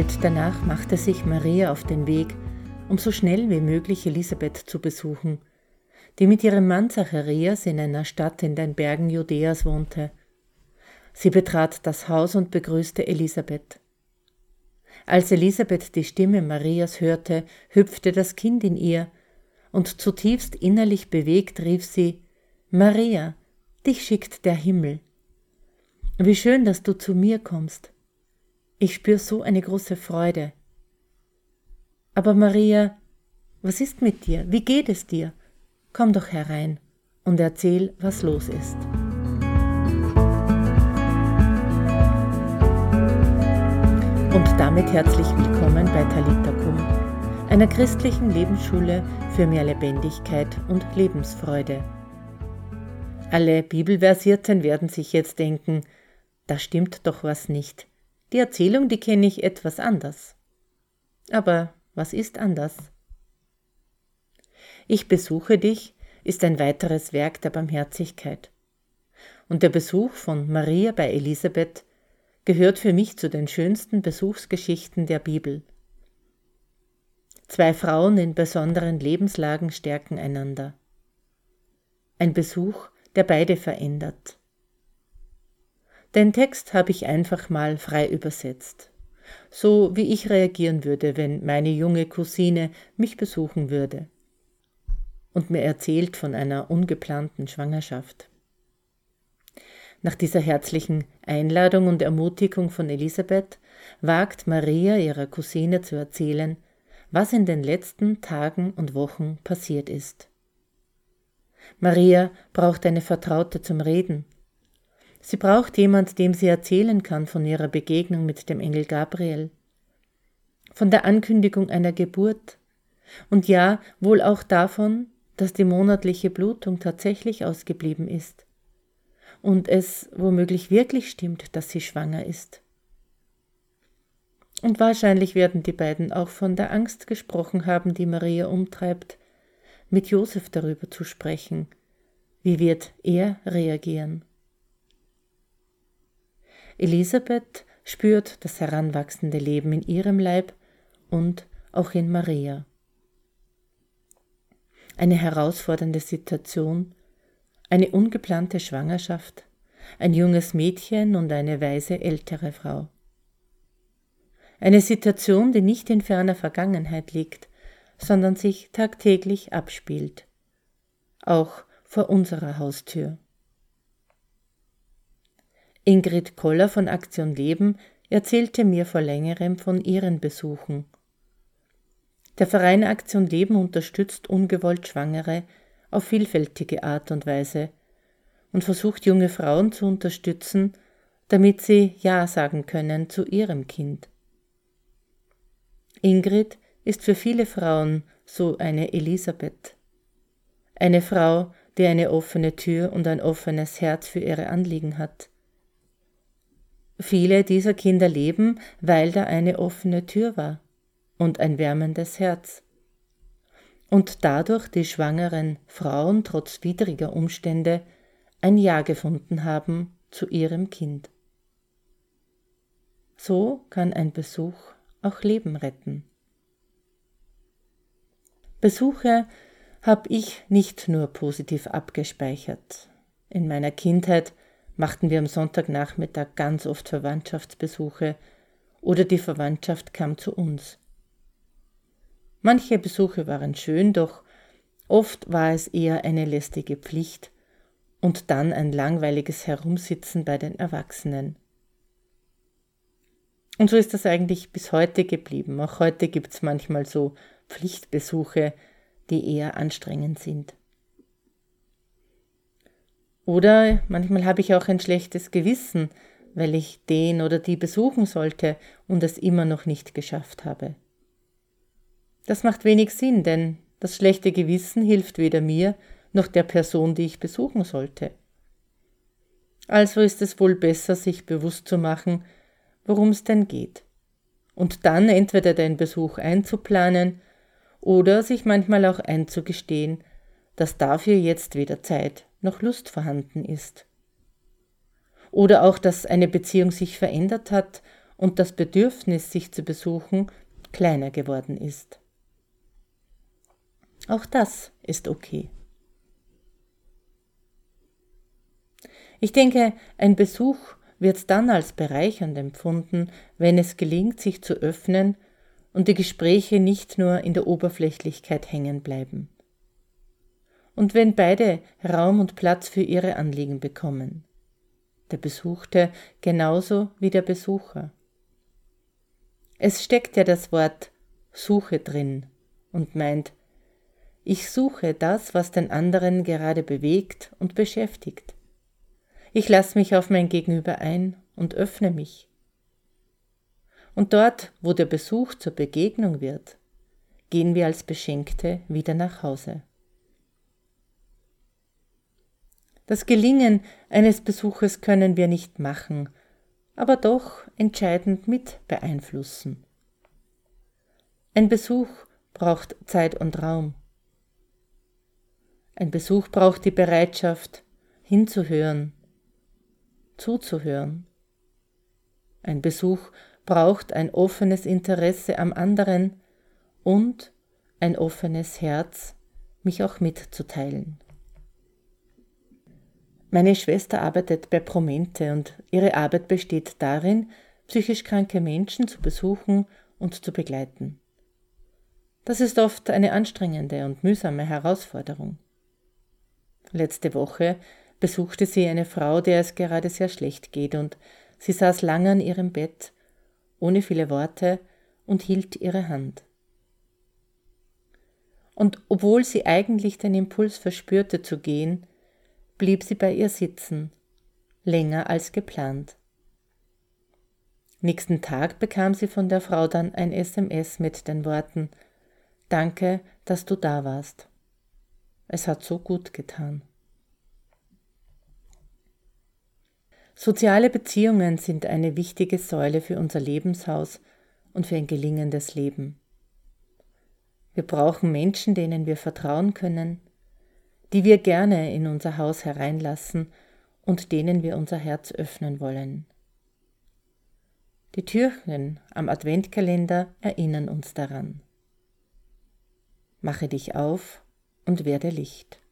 Bald danach machte sich Maria auf den Weg, um so schnell wie möglich Elisabeth zu besuchen, die mit ihrem Mann Zacharias in einer Stadt in den Bergen Judäas wohnte. Sie betrat das Haus und begrüßte Elisabeth. Als Elisabeth die Stimme Marias hörte, hüpfte das Kind in ihr, und zutiefst innerlich bewegt rief sie: »Maria, dich schickt der Himmel. Wie schön, dass du zu mir kommst. Ich spüre so eine große Freude. Aber Maria, was ist mit dir? Wie geht es dir? Komm doch herein und erzähl, was los ist.« Und damit herzlich willkommen bei Talita Kum, einer christlichen Lebensschule für mehr Lebendigkeit und Lebensfreude. Alle Bibelversierten werden sich jetzt denken, da stimmt doch was nicht. Die Erzählung, die kenne ich etwas anders. Aber was ist anders? Ich besuche dich ist ein weiteres Werk der Barmherzigkeit. Und der Besuch von Maria bei Elisabeth gehört für mich zu den schönsten Besuchsgeschichten der Bibel. Zwei Frauen in besonderen Lebenslagen stärken einander. Ein Besuch, der beide verändert. Den Text habe ich einfach mal frei übersetzt, so wie ich reagieren würde, wenn meine junge Cousine mich besuchen würde und mir erzählt von einer ungeplanten Schwangerschaft. Nach dieser herzlichen Einladung und Ermutigung von Elisabeth wagt Maria ihrer Cousine zu erzählen, was in den letzten Tagen und Wochen passiert ist. Maria braucht eine Vertraute zum Reden. Sie braucht jemand, dem sie erzählen kann von ihrer Begegnung mit dem Engel Gabriel, von der Ankündigung einer Geburt und ja, wohl auch davon, dass die monatliche Blutung tatsächlich ausgeblieben ist und es womöglich wirklich stimmt, dass sie schwanger ist. Und wahrscheinlich werden die beiden auch von der Angst gesprochen haben, die Maria umtreibt, mit Josef darüber zu sprechen. Wie wird er reagieren? Elisabeth spürt das heranwachsende Leben in ihrem Leib und auch in Maria. Eine herausfordernde Situation, eine ungeplante Schwangerschaft, ein junges Mädchen und eine weise ältere Frau. Eine Situation, die nicht in ferner Vergangenheit liegt, sondern sich tagtäglich abspielt, auch vor unserer Haustür. Ingrid Koller von Aktion Leben erzählte mir vor längerem von ihren Besuchen. Der Verein Aktion Leben unterstützt ungewollt Schwangere auf vielfältige Art und Weise und versucht junge Frauen zu unterstützen, damit sie Ja sagen können zu ihrem Kind. Ingrid ist für viele Frauen so eine Elisabeth. Eine Frau, die eine offene Tür und ein offenes Herz für ihre Anliegen hat. Viele dieser Kinder leben, weil da eine offene Tür war und ein wärmendes Herz. Und dadurch die schwangeren Frauen trotz widriger Umstände ein Ja gefunden haben zu ihrem Kind. So kann ein Besuch auch Leben retten. Besuche habe ich nicht nur positiv abgespeichert. In meiner Kindheit machten wir am Sonntagnachmittag ganz oft Verwandtschaftsbesuche oder die Verwandtschaft kam zu uns. Manche Besuche waren schön, doch oft war es eher eine lästige Pflicht und dann ein langweiliges Herumsitzen bei den Erwachsenen. Und so ist das eigentlich bis heute geblieben. Auch heute gibt es manchmal so Pflichtbesuche, die eher anstrengend sind. Oder manchmal habe ich auch ein schlechtes Gewissen, weil ich den oder die besuchen sollte und es immer noch nicht geschafft habe. Das macht wenig Sinn, denn das schlechte Gewissen hilft weder mir noch der Person, die ich besuchen sollte. Also ist es wohl besser, sich bewusst zu machen, worum es denn geht. Und dann entweder den Besuch einzuplanen oder sich manchmal auch einzugestehen, dass dafür jetzt weder Zeit noch Lust vorhanden ist. Oder auch, dass eine Beziehung sich verändert hat und das Bedürfnis, sich zu besuchen, kleiner geworden ist. Auch das ist okay. Ich denke, ein Besuch wird dann als bereichernd empfunden, wenn es gelingt, sich zu öffnen und die Gespräche nicht nur in der Oberflächlichkeit hängen bleiben. Und wenn beide Raum und Platz für ihre Anliegen bekommen. Der Besuchte genauso wie der Besucher. Es steckt ja das Wort Suche drin und meint, ich suche das, was den anderen gerade bewegt und beschäftigt. Ich lasse mich auf mein Gegenüber ein und öffne mich. Und dort, wo der Besuch zur Begegnung wird, gehen wir als Beschenkte wieder nach Hause. Das Gelingen eines Besuches können wir nicht machen, aber doch entscheidend mit beeinflussen. Ein Besuch braucht Zeit und Raum. Ein Besuch braucht die Bereitschaft, hinzuhören, zuzuhören. Ein Besuch braucht ein offenes Interesse am anderen und ein offenes Herz, mich auch mitzuteilen. Meine Schwester arbeitet bei Promente und ihre Arbeit besteht darin, psychisch kranke Menschen zu besuchen und zu begleiten. Das ist oft eine anstrengende und mühsame Herausforderung. Letzte Woche besuchte sie eine Frau, der es gerade sehr schlecht geht, und sie saß lange an ihrem Bett, ohne viele Worte, und hielt ihre Hand. Und obwohl sie eigentlich den Impuls verspürte zu gehen, blieb sie bei ihr sitzen, länger als geplant. Nächsten Tag bekam sie von der Frau dann ein SMS mit den Worten: Danke, dass du da warst. Es hat so gut getan. Soziale Beziehungen sind eine wichtige Säule für unser Lebenshaus und für ein gelingendes Leben. Wir brauchen Menschen, denen wir vertrauen können, die wir gerne in unser Haus hereinlassen und denen wir unser Herz öffnen wollen. Die Türchen am Adventkalender erinnern uns daran. Mache dich auf und werde Licht.